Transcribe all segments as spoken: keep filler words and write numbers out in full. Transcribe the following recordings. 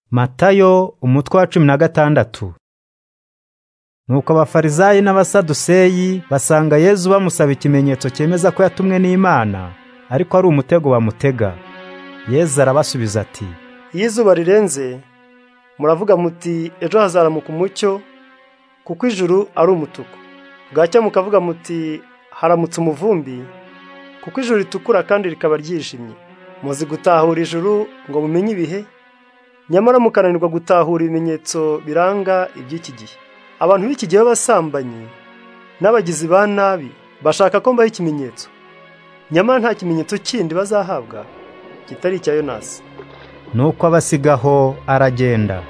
Matayo umutwe wa cumi na gatandatu. Nuko abafarizayi n'abasaduseyi basanga Yesu bamusaba ikimenyetso cyemeza ko yatumwe n'Imana, ariko ari umutego bamutega. Yesu arabasubiza ati, iyo izuba rirenze muravuga muti ejo hazaramuka umucyo, kuko ijuru ari umutuku. Bwacya mukavuga muti haramutse umuvumbi, kuko ijuru ritukura kandi rikaba ryijimye. Muzi gutahura ijuru ngo mumenye ibihe, nyamara mukananirwa gutahura ibimenyetso biranga iby'iki gihe. Abantu b'iki gihe b'abasambanyi n'abagizi ba nabi bashaka ko mbaho ikimenyetso, nyamara nta kimenyetso kindi bazahabwa kitari icya Yonasi. Nuko abasigaho aragenda.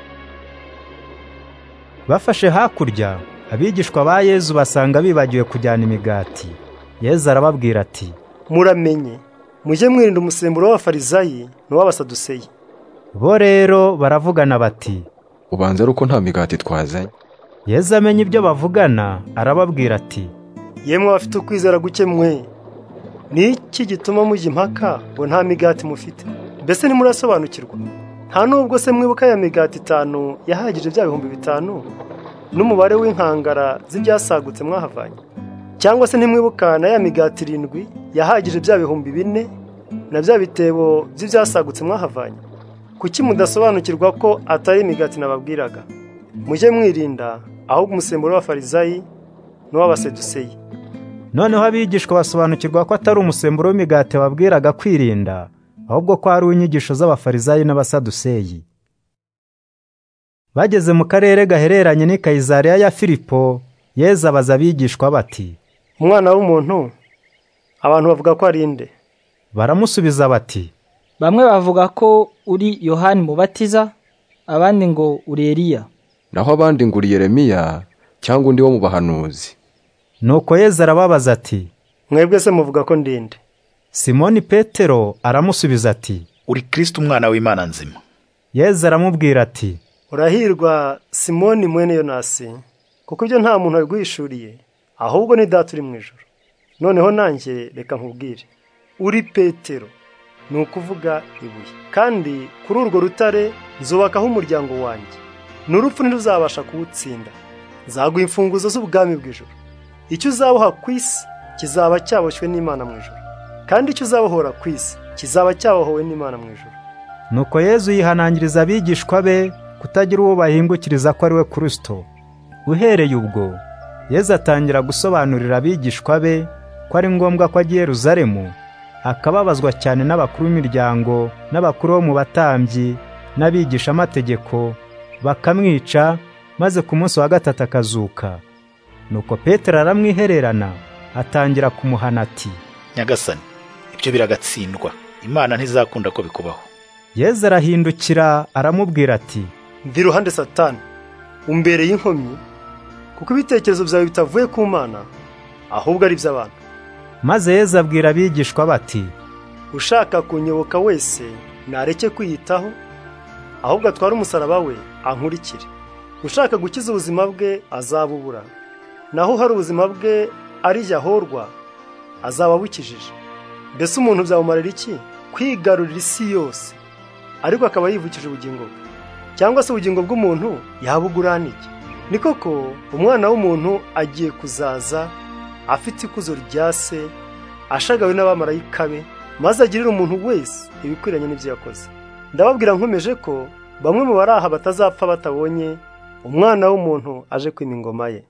Bafashe hakurya, abigishwa ba Yesu basanga bibagiwe kujyana imigati. Yesu arababwira ati, muramenye mujye mwirinda umusemburo w'abafarizayi n'uw'abasaduseyi. Bo rero baravugana bati, ubanza ari uko nta migati twazanye. Yesu amenye ibyo bavugana, arababwira ati, yemwe bafite ukwizera guke mwe, ni iki gituma mujya impaka ngo nta migati mufite? Mbese ntimurasobanukirwa? Nta nubwo se mwibuka ya migati itanu yahagije bya bihumbi bitanu n'umubare w'inkangara z'ibyasagutse mwahavanye? Cyangwa se ntimwibuka na ya migati irindwi yahagije bya bihumbi bine na bya bitebo by'ibyasagutse mwahavanye? Kuki mudasobanukirwa ko atari imigati nababwiraga? Mujye mwirinda ahubwo umusemburo w'abafarizayi n'uw'abasaduseyi. Noneho abigishwa basobanukirwa ko atari umusemburo w'imigati babwiraga kwirinda, ahubwo ko ari inyigisho z'abafarizayi n'abasaduseyi. Bageze mu karere gahereranye n'i Kayisariya ya Filipo, Yesu abaza abigishwa bati, umwana w'umuntu abantu bavuga ko ari nde? Baramusubiza bati, bamwe bavuga ko uri Yohani Mubatiza, abandi ngo uri Eliya, naho abandi ngo uri Yeremiya cyangwa undi wo mu bahanuzi. Nuko Yesu arababaza ati, mwebwe se muvuga ko ndinde? Simoni Petero aramusubiza ati, uri Kristo umwana w'Imana nzima. Yesu aramubwira ati, urahirwa Simoni mwene Yonasi, kuko ibyo nta muntu wabiguhishuriye, ahubwo ni Data uri mu ijuru. Noneho nanjye reka nkubwire, uri Petero, ni ukuvuga ibuye, kandi kuri urwo rutare nzubakaho umuryango wanjye, n'urupfu ntiruzabasha kuwutsinda. Nzaguha imfunguzo z'ubwami bw'ijuru. Icyo uzaboha ku isi kizaba cyaboshywe n'Imana mu ijuru, kandi icyo uzabohora ku isi kizaba cyabohowe n'Imana mu ijuru. Nuko Yesu yihanangiriza abigishwa be kutagira uwo bahingukiriza ko ari we Kristo. Uhereye ubwo Yesu atangira gusobanurira abigishwa be ko ari ngombwa ko ajya i Yerusalemu, akababazwa cyane n'abakuru b'imiryango n'abakuru bo mu batambyi n'abigisha amategeko, bakamwica, maze ku munsi wa gatatu akazuka. Nuko Petero aramwihererana, atangira kumuhana ati, Nyagasani, ibyo biragatsindwa, Imana ntizakunda ko bikubaho. Yesu arahindukira aramubwira ati, mvi ruhande Satani, umbereye inkomyi, kuko ibitekerezo byawe bitavuye ku Mana, ahubwo ari iby'abantu. Maze Yesu abwira abigishwa bati, ushaka kunyoboka wese nareke kwiyitaho, ahubwo atware umusaraba we ankurikire. Ushaka gukiza ubuzima bwe azabubura, naho hari ubuzima bwe ari yahorwa azaba bukijije. Mbese umuntu byamumarira iki kwigarurira isi yose, ariko akaba yivukije ubugingo bwe? Cyangwa se ubugingo bw'umuntu yabugurana iki? Ni koko umwana w'umuntu agiye kuzaza afite ikuzo rya se, ashagawe n'abamarayika be, maze agirira umuntu wese ibikwiranye n'ibyo yakoze. Ndababwira nkomeje ko bamwe mu bari aha batazapfa batabonye umwana w'umuntu aje kwima ingoma ye.